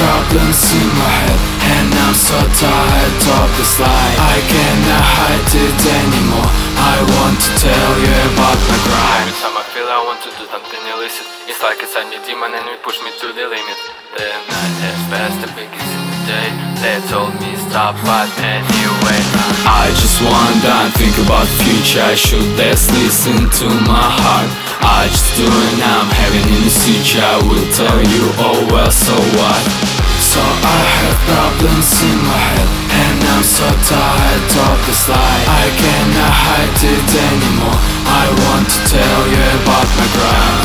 problems in my head, and I'm so tired of this lie. I cannot hide it anymore. I want to tell you about my grind. Every time I feel I want to do something illicit, it's like inside me demon and it push me to the limit. The night has passed, the begins in the day. They told me stop, but anyway I just wonder and think about the future. I should best listen to my heart. I just do it now, I'm having in the future. I will tell you, oh well, so what? So I have problems in my head, and I'm so tired of this lie. I cannot hide it anymore. I want to tell you about my grind.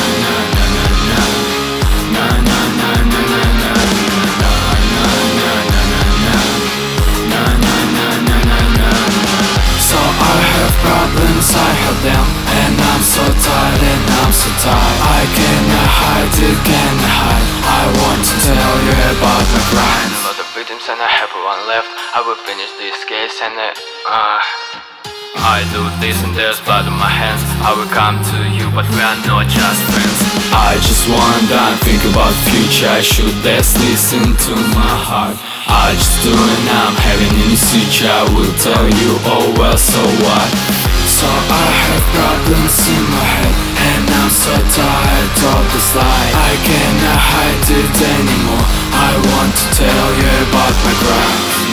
So I have problems, I have them, and I'm so tired, and I'm so tired. I cannot hide it, cannot hide. I want to tell you about my grind. A lot of victims and I have one left. I will finish this case and I do this and there's blood on my hands. I will come to you, but we are not just friends. I just wonder and think about the future. I should best listen to my heart. I just do it now, I'm having in the future. I will tell you, oh well, so what? So I have problems in my head, and I'm so tired of this lie. I cannot hide it anymore. I want to tell you about my grind.